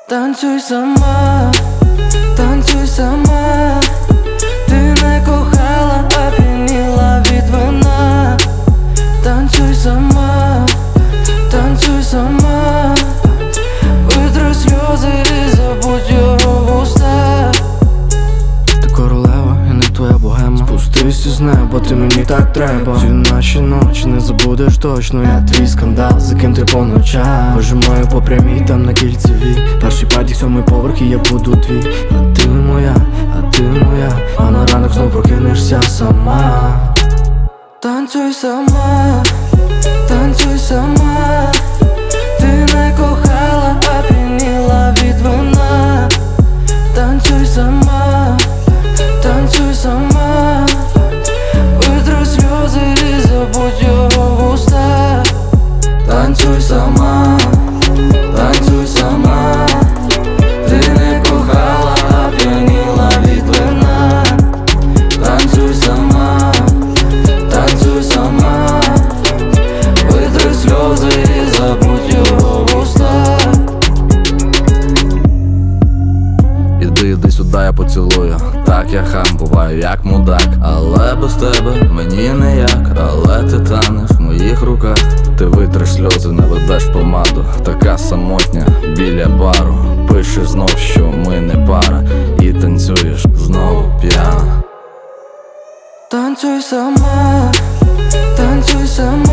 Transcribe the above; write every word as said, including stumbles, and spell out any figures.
Танцюй сама, танцюй сама. Ти не кохала, а п'яніла від вина. Танцюй сама, танцюй сама. Витри сльози і забудь його вуста. Ти королева, я не твоя богема. Спустись із неба, ти мені так треба. Ці наші ночі не забудеш точно. Я твій скандал, за ким ти по ночах. Вижимаю по прямій, там на кільцевій. Перший падік, сьомий поверх, і я буду твій. А ти моя, а ти моя. А на ранок знов прокинешся сама. Танцюй сама, танцюй сама. Ти не кохала, а п'яніла від вина. Танцюй сама, танцюй сама. Витри сльози і забудь його вуста. Танцюй сама, танцюй сама. Ти не кохала, а п'яніла від вина. Танцюй сама, танцюй сама. Витри сльози і забудь його вуста. Іди, іди сюди, я поцілую. Так я хам, буваю як мудак. Але без тебе мені не як. Але ти танеш в моїх руках. Ти витриш сльози, не ведеш помаду. Така самотня біля бару. Пишеш знов, що ми не пара. І танцюєш знову п'яна. Танцюй сама, танцюй сама.